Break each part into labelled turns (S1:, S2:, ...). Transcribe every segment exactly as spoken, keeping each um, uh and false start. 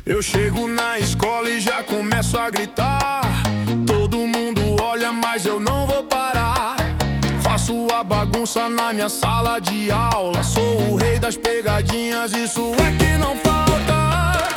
S1: Eu chego na escola e já começo a gritar. Todo mundo olha, mas eu não vou parar. Faço a bagunça na minha sala de aula. Sou o rei das pegadinhas, isso é que não falta.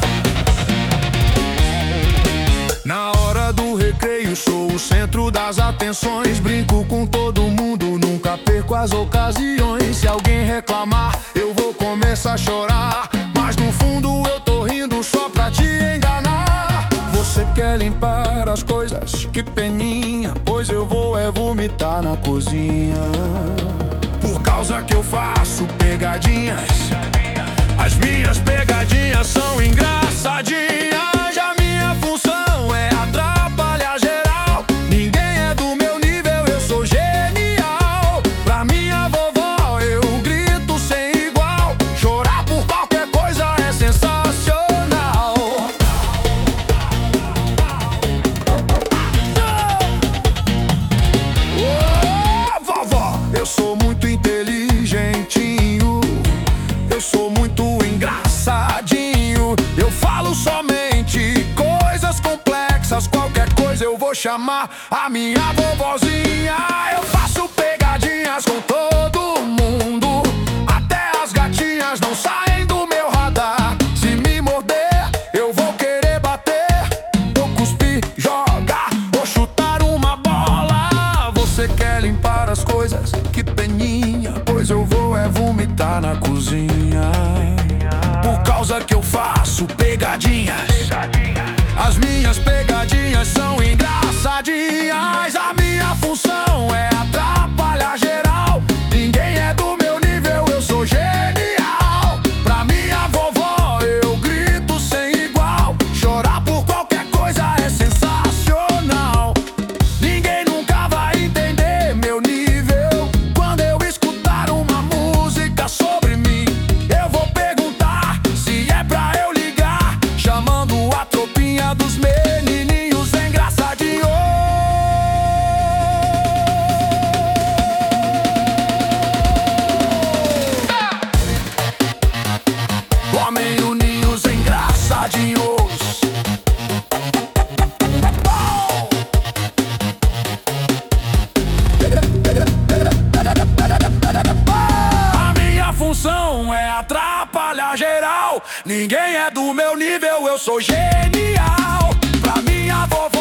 S1: Na hora do recreio sou o centro das atenções. Brinco com todo mundo, nunca perco as ocasiões. Se alguém reclamar, eu vou começar a chorar, mas no fundo eu tô rindo só pra te enganar. Você quer limpar as coisas? Que peninha, pois eu vou é vomitar na cozinha. Por causa que eu faço pegadinhas, as minhas pegadinhas são engraçadinhas. A minha função é atrapalhar geral. Ninguém é do meu nível, eu sou genial. Pra minha vovó eu grito sem igual. Chorar por qualquer coisa é sensacional. Oh, vovó, eu sou muito inteligentinho. Eu sou muito engraçadinho. Eu falo somente coisas complexas. Qualquer coisa eu vou chamar a minha vovozinha. Eu faço pegadinhas com todo mundo. Até as gatinhas não saem do meu radar. Se me morder, eu vou querer bater, ou cuspir, jogar, ou chutar uma bola. Você quer limpar as coisas? Que peninha, pois eu vou é vomitar na cozinha. Por causa que eu faço pegadinhas, as minhas pegadinhas são engraçadinhas. A minha função é atrapalhar geral. Ninguém é do meu nível, eu sou genial. Pra minha vovó eu grito sem igual. Chorar por qualquer coisa é sensacional. Ninguém nunca vai entender meu nível. Quando eu escutar uma música sobre mim, eu vou perguntar se é pra eu ligar, chamando a tropinha dos menininhos engraçadinhos. Ó, menininhos engraçadinhos. A minha função é atrapalhar geral. Ninguém é do meu nível, eu sou genial. Pra minha vovó